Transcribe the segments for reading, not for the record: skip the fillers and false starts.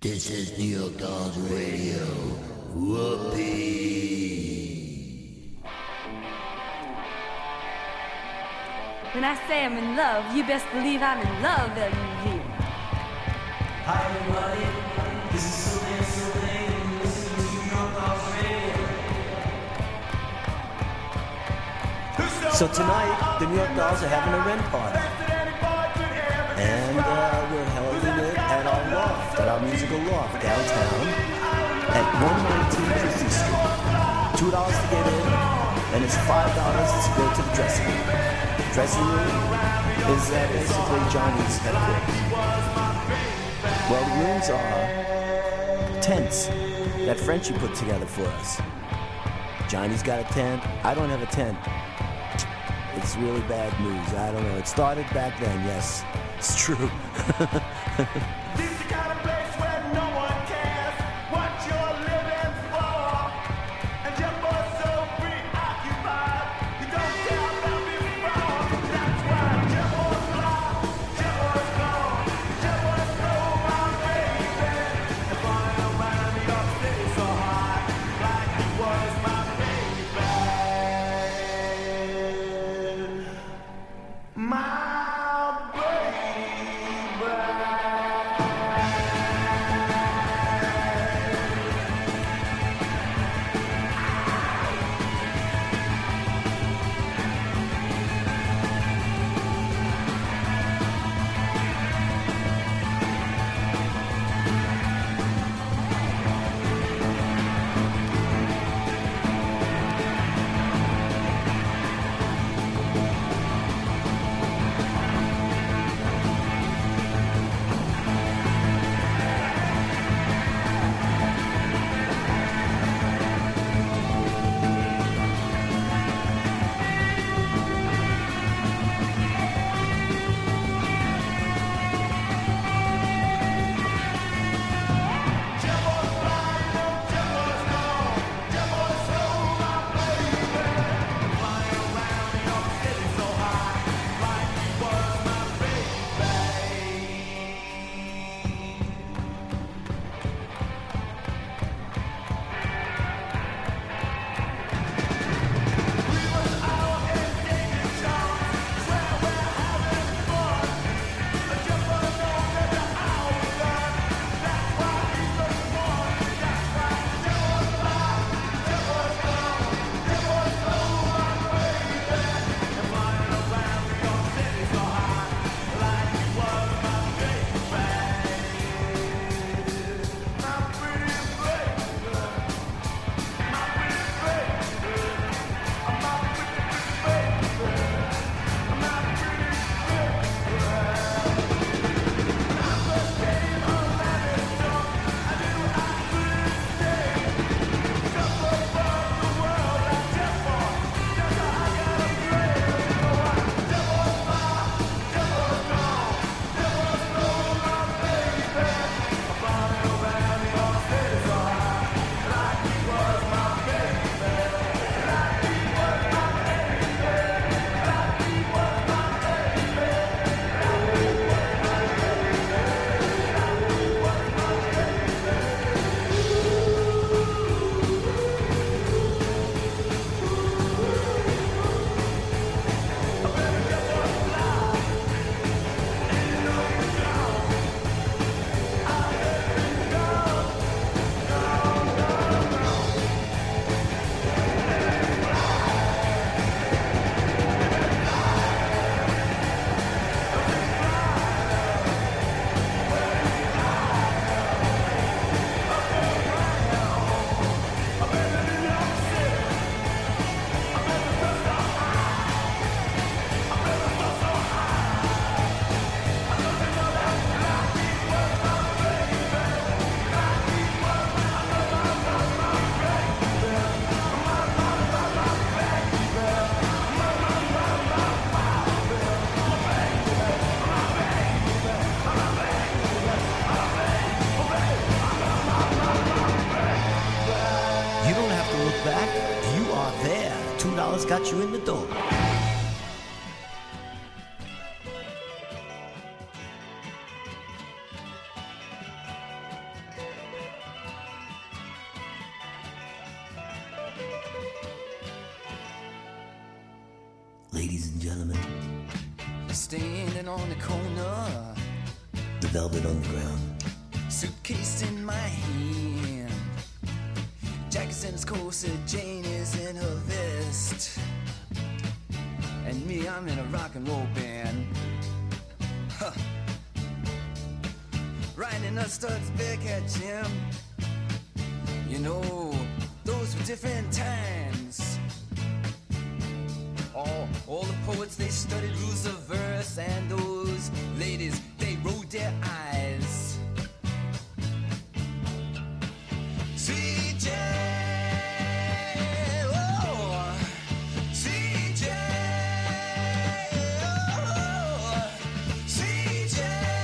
This is New York Dolls Radio. Whoopee. When I say I'm in love, you best believe I'm in love, L.U.V. Hi everybody, this is Sylvain Sylvain, and you're listening to New York Dolls Radio. So tonight, the New York Dolls are having a Ren party. And we're holding it at our loft, at our musical loft downtown at 119 Christie Street. $2 to get in, and it's $5 to go to the dressing room. Dressing room is basically Johnny's headquarters. Well, the rooms are tents that Frenchie put together for us. Johnny's got a tent. I don't have a tent. It's really bad news. I don't know. It started back then, yes. It's true. This is the kind of place where no one cares what you're living for. And you're both so preoccupied, you don't care about being wrong. That's why you was lost, you was gone, you was no my baby. And flying around New York City so high, like you was my baby. My back, you are there. $2 got you in the door. Ladies and gentlemen, standing on the corner, the Velvet Underground. suitcase in my hand, Jack's in his corset, Jane is in her vest, and me, I'm in a rock and roll band. Huh. Riding a Studs Bearcat Jim. You know, those were different times. All the poets, they studied rules of verse, and those ladies, they rolled their eyes. CJ, oh, CJ, oh, CJ.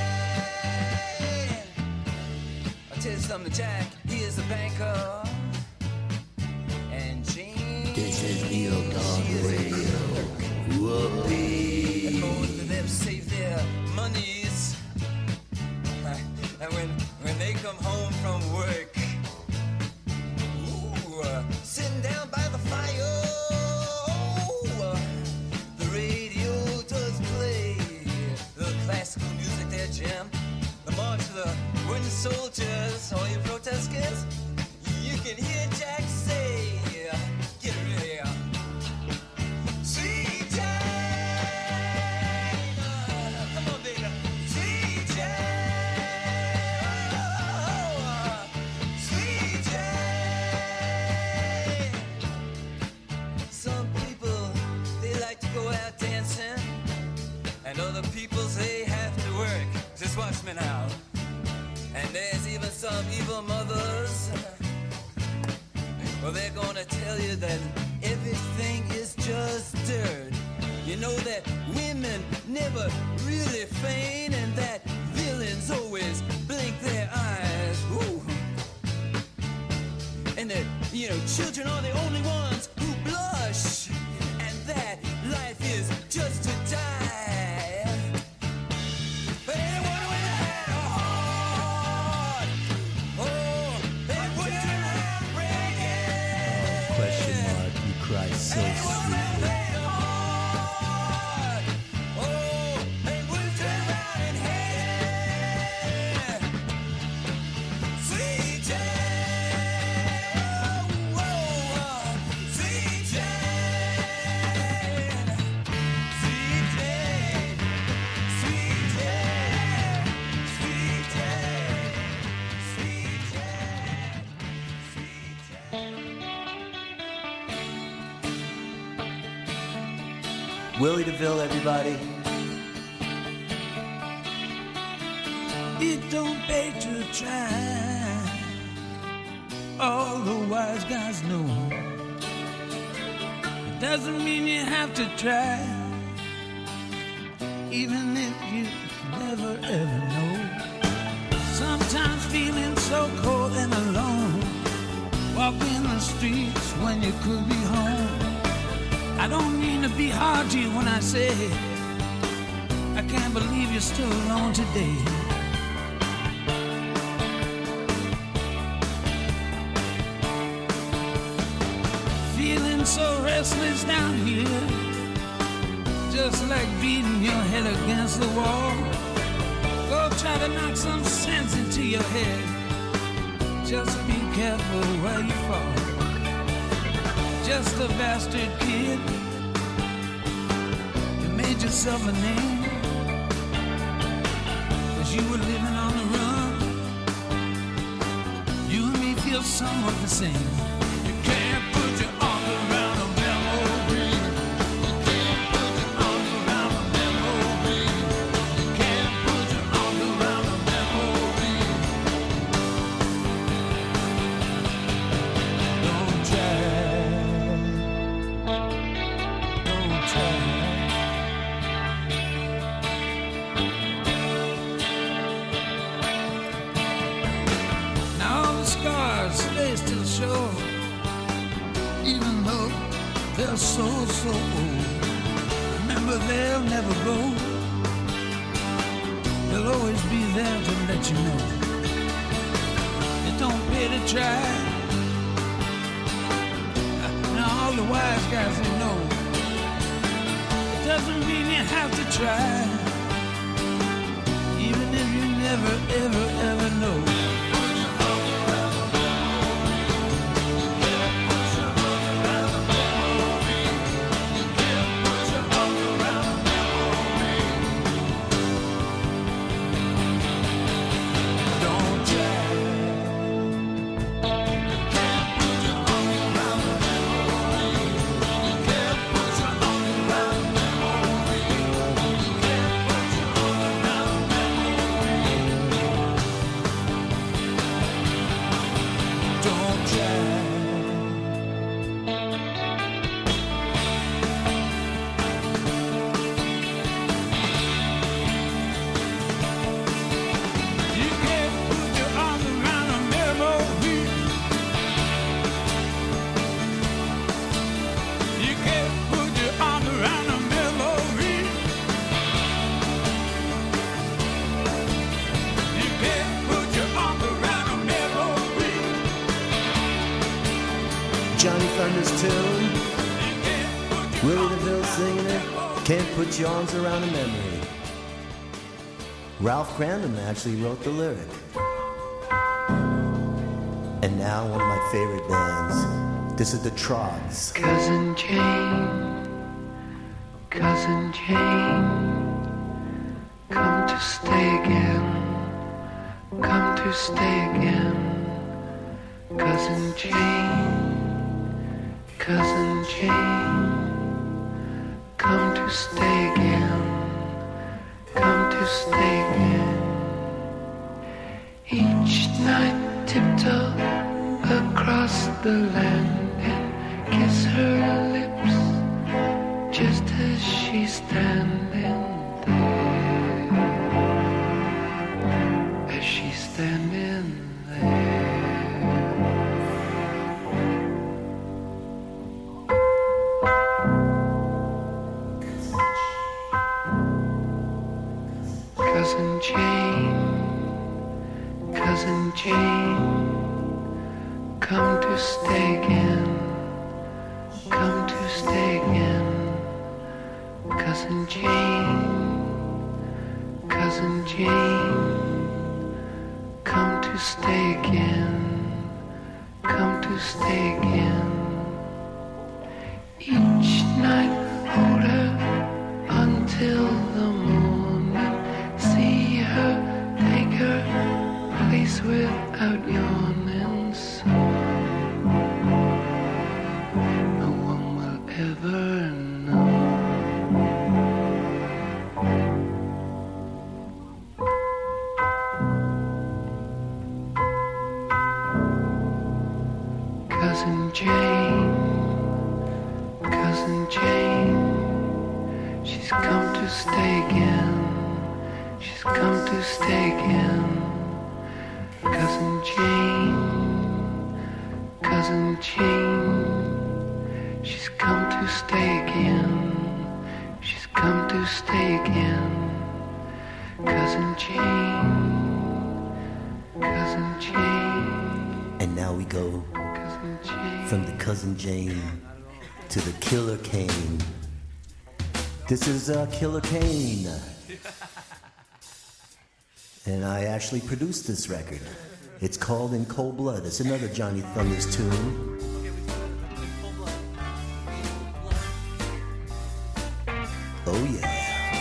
I'll tell you something, Jack, he is a banker. And Jane, This is Neo Dog Radio. Whoopee. and both of them save their monies. And when they come home from work, sitting down by the fire, the radio does play the classical music there, Jim. The march of the wooden soldiers, all you protesters, you can hear Jack say, get ready. CJ, come on, baby. CJ, CJ. Some people, they like to go out dancing, and other people, they have to work. Just watch me now. And there's even some evil mothers. Well, they're gonna tell you that everything is just dirt. You know that women never really feign, and that villains always blink their eyes. Ooh. And that, you know, children are the only ones who blush, and that life is just to die. But anyone with a head or heart, oh, they wouldn't turn around breaking. Question mark, you cry so Anyone with a sweetly. head or heart, oh, they wouldn't turn around and hate it. CJ, oh, CJ, Willie DeVille, everybody. It don't pay to try. All the wise guys know. It doesn't mean you have to try. Even if you never ever know. Sometimes feeling so cold and alone. Walking the streets when you could be home. I don't mean to be hard to you when I say I can't believe you're still alone today. Feeling so restless down here, just like beating your head against the wall. Go try to knock some sense into your head. Just be careful where you fall. Just a bastard kid. You made yourself a name, 'cause you were living on the run. You and me feel somewhat the same. You can't put your arms around a memory. You can't put your arms around a memory. You can't put your arms around a memory. Don't try. Don't try. Now all the scars, they still show, even though they're so old. Remember, they'll never go. They'll always be there to let you know. It don't pay to try. Now all the wise guys, they know doesn't mean you have to try. Even if you never, ever, ever know. Johnny Thunder's tune. Willie DeVille singing it. Can't put your arms around a memory. Ralph Crandom actually wrote the lyric. And now one of my favorite bands. This is the Trogs. Cousin Jane, Cousin Jane, come to stay again, come to stay again. Cousin Jane, Cousin Jane, come to stay again, come to stay again. Each night tiptoe across the land and kiss her lips just as she's standing there, as she's standing there. Cousin Jane, Cousin Jane, come to stay again, come to stay again. Cousin Jane, Cousin Jane, come to stay again, come to stay again. Each night hold her until the morning, see her, take her place without yawning, so no one will ever know. Cousin Jane, Cousin Jane, she's come to stay again, she's come to stay again. Cousin Jane, Cousin Jane, she's come to stay again, she's come to stay again. Cousin Jane, Cousin Jane. And now we go from the Cousin Jane to the Killer Kane. This is Killer Kane. And I actually produced this record. It's called In Cold Blood. It's another Johnny Thunders tune. Oh yeah.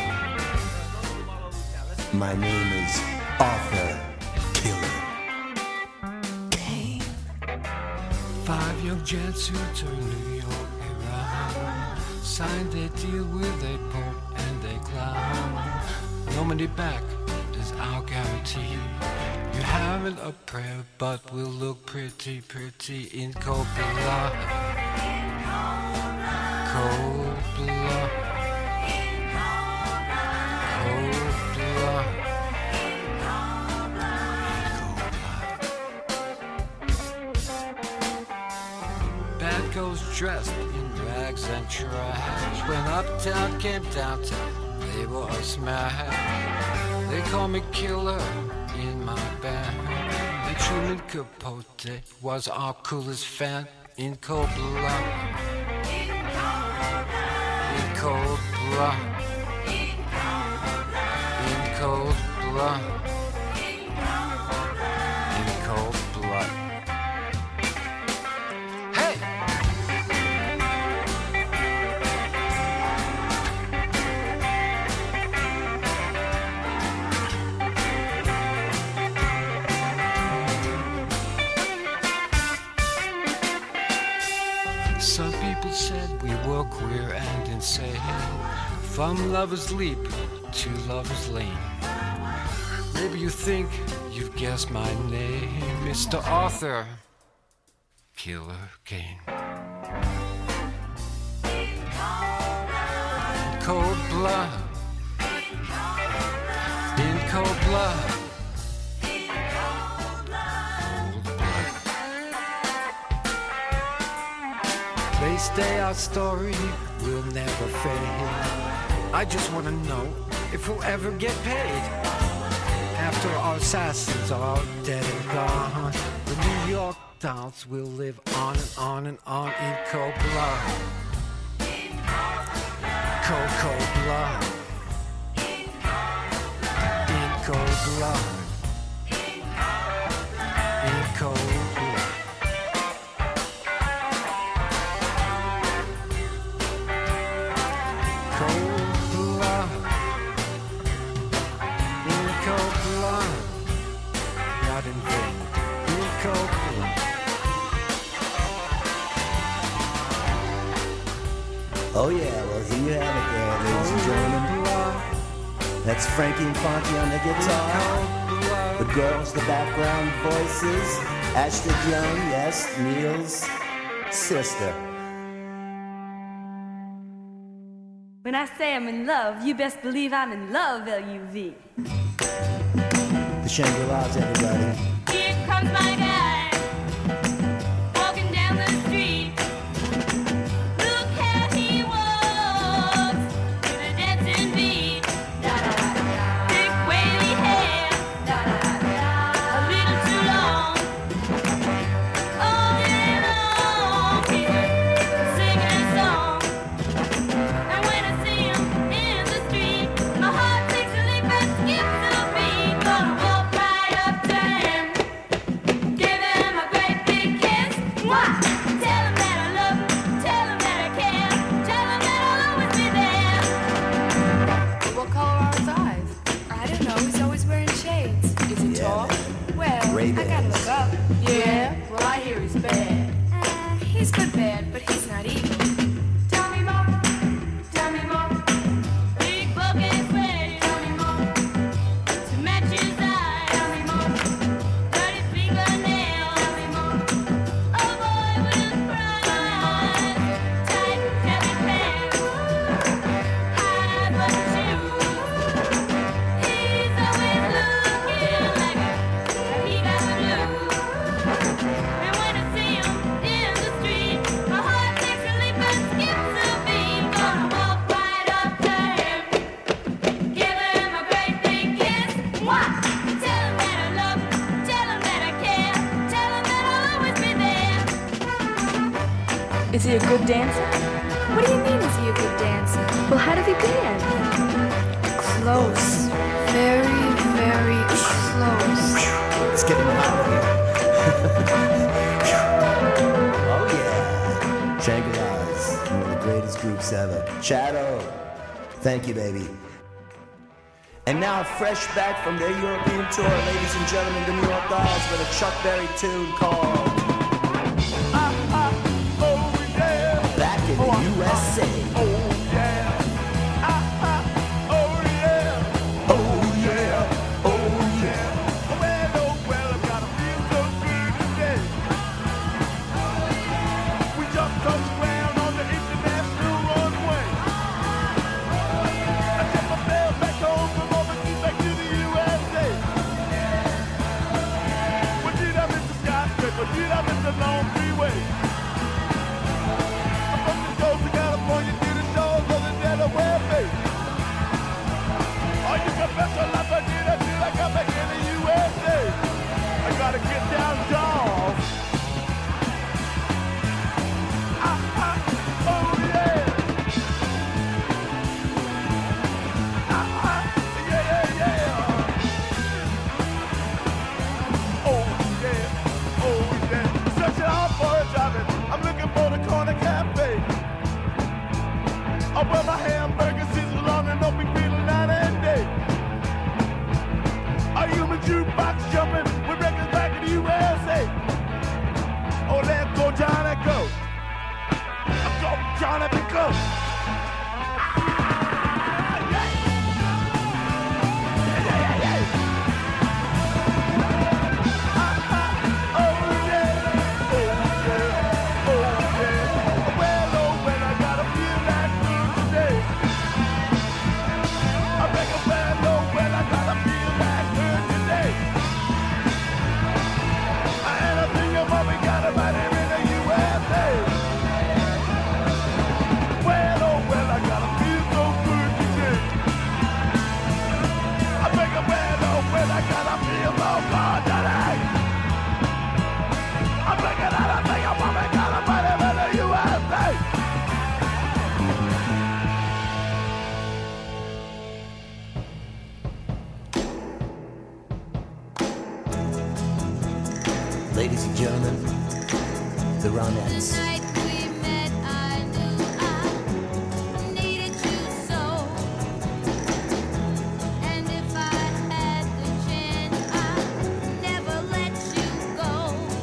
My name is Arthur Killer Kane. 5 young gents who turned New York around, signed their deal with a pope and a clown. No money back is our guarantee. You haven't a prayer, but we'll look pretty, pretty in cold blood. Cold blood. Cold blood. Bad girls dressed in rags and trash. When uptown came downtown, they were a smash. They call me Killer in my band. And Truman Capote was our coolest fan in cold blood. In cold blood. blood. In cold blood. In cold blood. Hey! Some people said we were queer and insane. From lover's leap to lover's lane. Maybe you think you've guessed my name, Mr. Arthur Killer Kane. In cold blood. In cold blood. They say our story will never fade. I just want to know if we'll ever get paid. After our assassins are dead and gone, the New York Dolls will live on and on and on in cold blood. Cold, cold blood. In cold blood. In cold blood. Oh yeah, well here you have it there, ladies and gentlemen. That's Frankie and Fonty on the guitar. The girls, the background voices. Astrid Young, yes, Neil's sister. When I say I'm in love, you best believe I'm in love, L-U-V. The Shangri-Las, everybody. Here comes my guy, walking down the street. Look how he walks, with a dancing beat. Da-da-da-da. Thick wavy hair, da-da-da-da. A little too long. All day long, he's singing a song. And when I see him in the street, my heart takes a leap and skips a beat. Gonna walk right up to him, give him a great big kiss. Mwah! Tell him that I love him, tell him that I care, tell him that I'll always be there. What color are his eyes? I don't know. He's always wearing shades. Is he Yeah, tall? man. Well, I Ray-Bans. gotta look up. Yeah? Well, I hear he's bad. He's good bad, but he's not evil. Tell me more, tell me more. Big bucket sweater, tell me more. To match his eyes, tell me more. Dirty fingernails, tell me more. A boy with pride, tight heavy pants, high button shoes. He's always looking like he got the blues. And when I see him in the street, my heart takes a leap and skips a beat. Gonna walk right up to him, give him a great big kiss. Mwah! Tell him that I love him, tell him that I care, tell him that I'll always be there. Is he a good dancer? What do you mean, is he a good dancer? Well, how does he dance? Close. Very, very close. It's getting hot here. Oh yeah. Shangri-Las, one of the greatest groups ever. Shadow. Thank you, baby. And now, fresh back from their European tour, ladies and gentlemen, the New York Dolls with a Chuck Berry tune called Back in the USA. Oh yeah, oh yeah, Oh yeah, oh yeah. well, oh well, I've got to feel so good today. We just touched ground on the international runway. I took my mail back home from overseas back to the USA. What did I miss the skyscraper? Did I miss the long freeway? I'm from the coast of California to the shores of the Delaware Bay. Oh, you can bet your life I did until I got back in the USA. I gotta get down, dog. Oh yeah. Ladies and gentlemen, the Ronettes. Night we met, I knew I needed you so. And if I had the chance, I'd never let you go.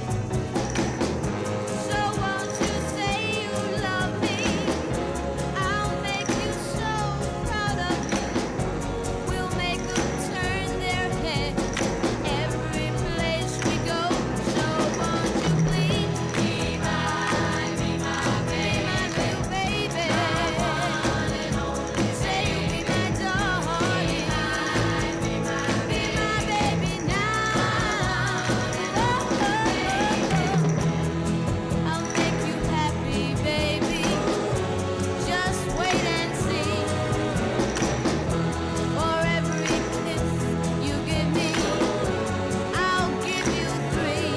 So won't you say you love me? I'll make you so proud of me. We'll make them turn their heads every place we go. So won't you please be my little baby? Say you'll be my darling. Be my baby now. I'll make you happy, baby. Just wait and see. For every kiss you give me, I'll give you 3.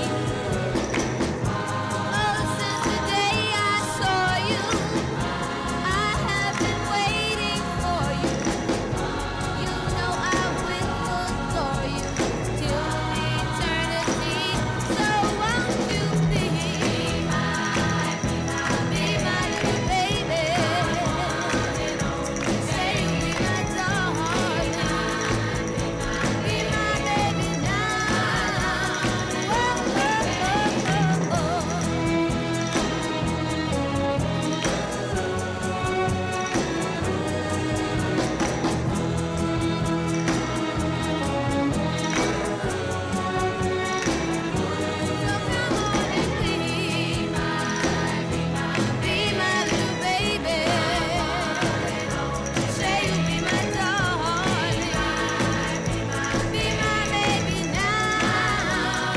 Oh, since the day I saw you, I have been waiting for you. You know I will adore you till eternity. So won't you be my little baby? Say you'll be my darling. Be my baby now. Be my little baby. Say you'll be my darling. Be my baby now.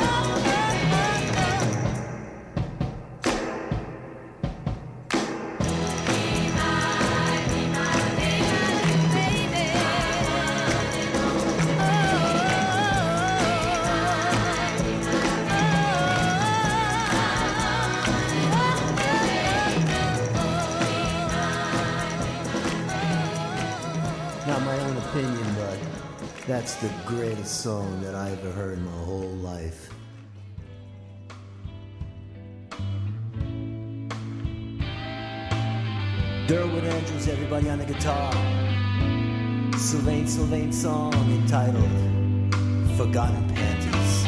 Not my own opinion, but that's the greatest song that I ever heard in my whole life. Derwin Andrews, everybody on the guitar. Sylvain song entitled Forgotten Panties.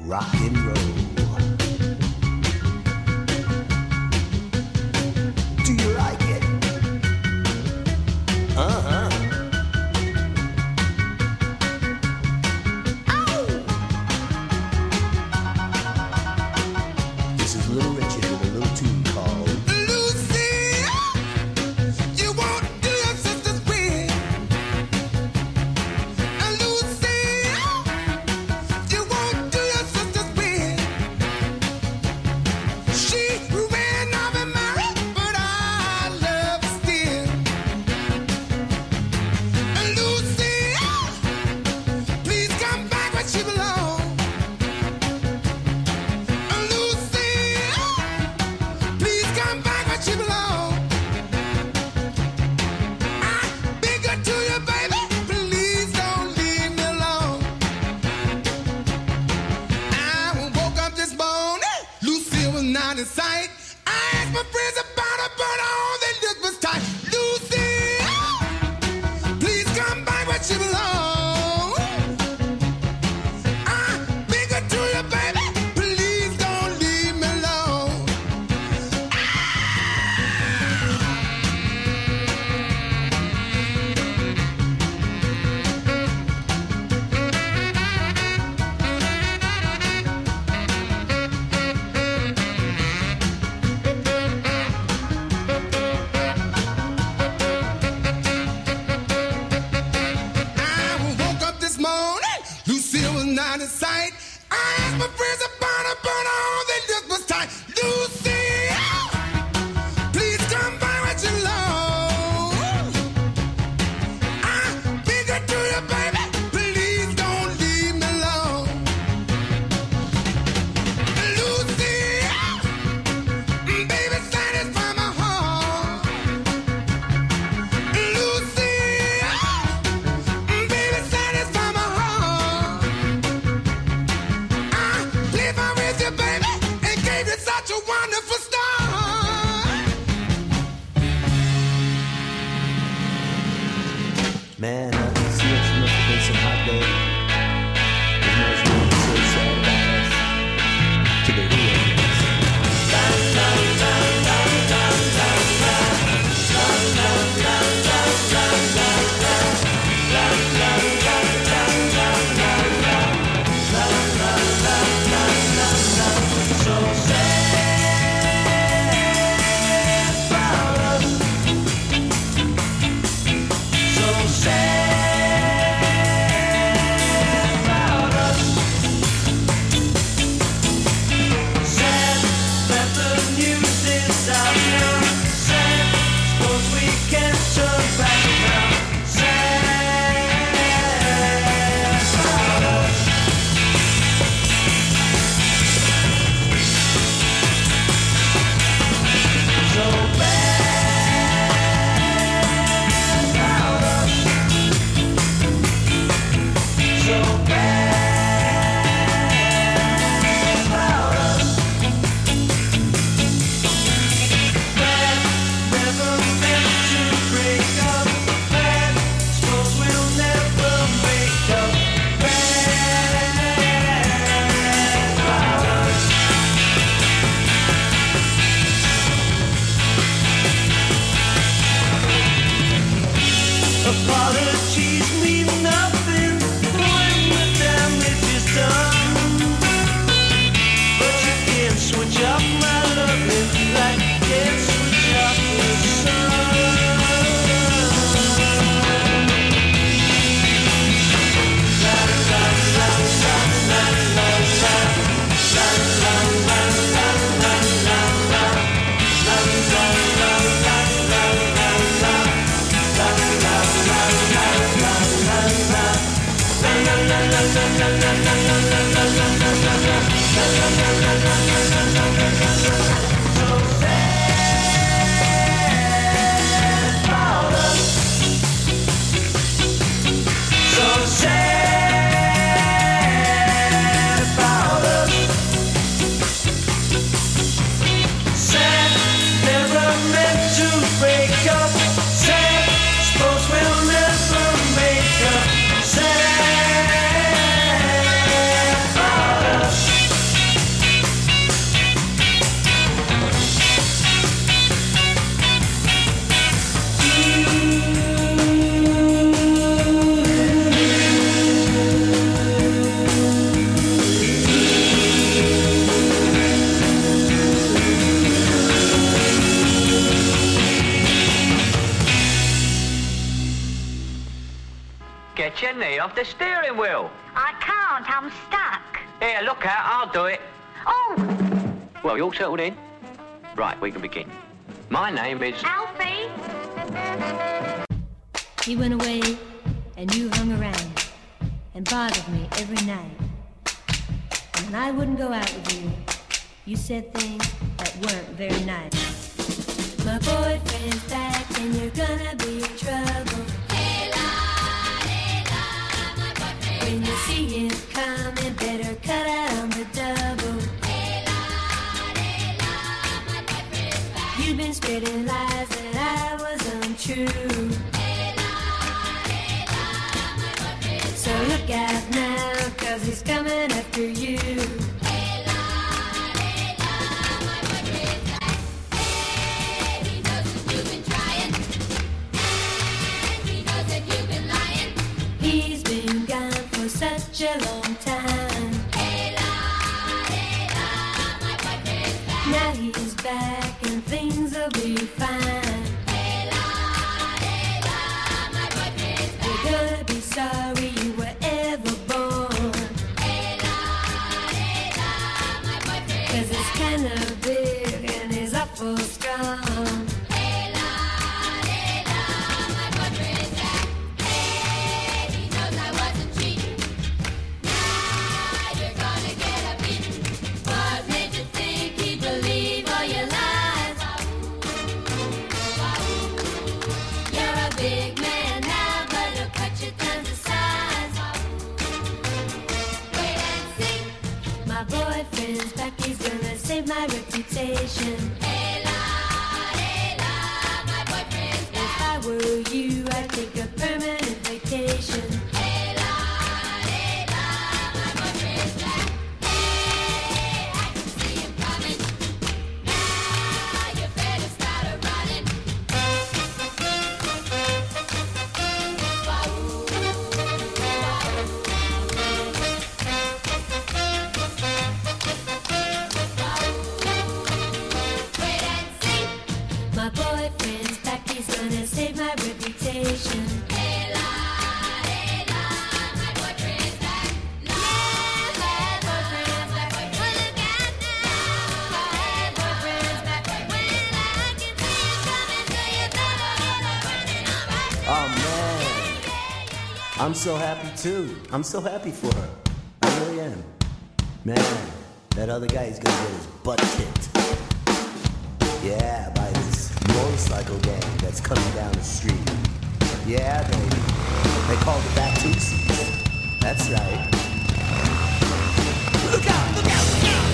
rock and roll. Do you like it? Uh-huh. This is Little Richard with a little tune called Man, I can see it must have been some hot day. Imagine so sad about us. To the real. get your knee off the steering wheel. I can't, I'm stuck. Here, look out, I'll do it. Oh, Well, you all settled in? Right, we can begin. My name is... Alfie. He went away, and you hung around and bothered me every night. And when I wouldn't go out with you, you said things that weren't very nice. My boyfriend's back, and you're gonna be in trouble. When you see him coming, better cut out on the double. You've been spreading lies that I was untrue. So look out now, 'cause he's coming after you. He's been gone for such a long time. Now he's back and things will be fine. You're gonna be sorry you were ever born. 'Cause it's kinda big and he's awful strong. Boyfriend's back, he's gonna save my reputation. If I were you, I'd take a permanent vacation. My boyfriend's back, he's gonna save my reputation. Oh man, I'm so happy too. I'm so happy for her. I really am. Man, that other guy is gonna get his butt kicked. Yeah, by this motorcycle gang that's coming down the street. Yeah, baby. They called it Batusis. That's right. Look out! Look out! Look out!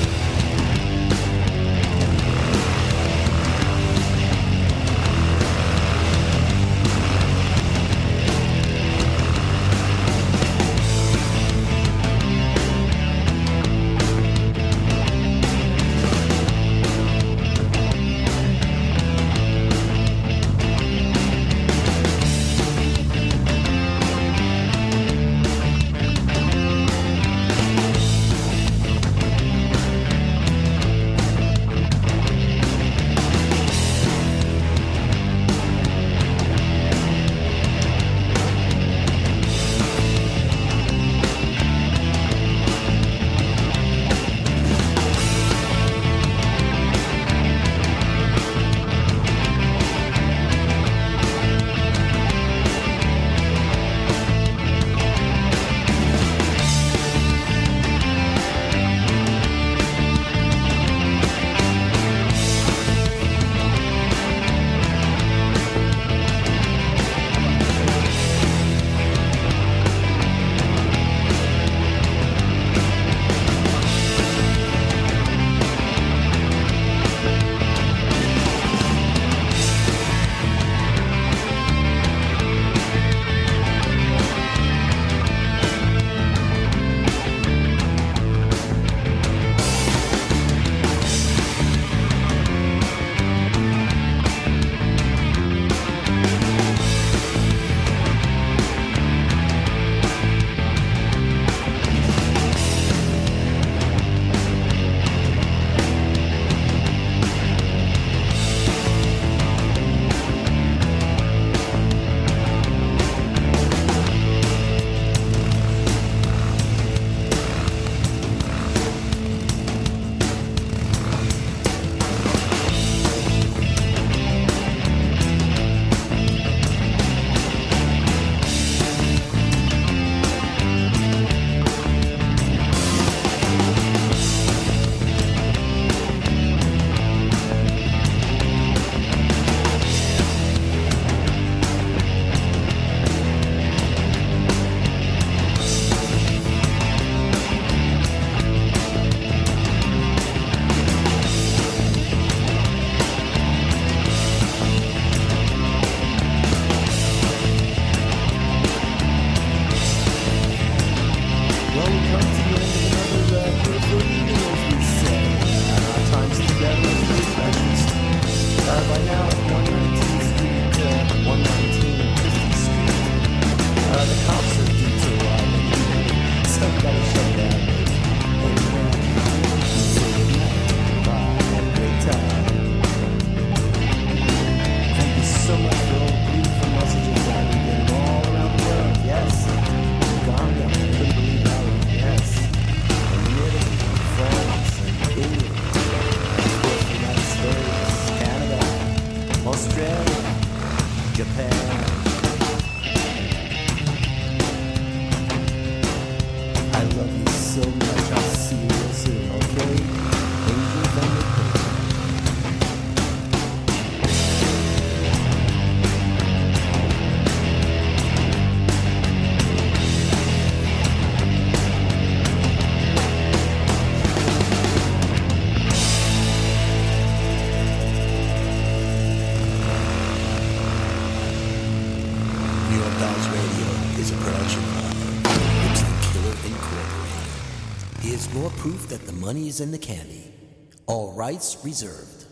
Japan. I love you so much. I'll see you real soon, okay? Angel from the Pit. New York Dolls Radio is a production of It's the Killer Incorporated. Here's more proof that the money is in the candy. All rights reserved.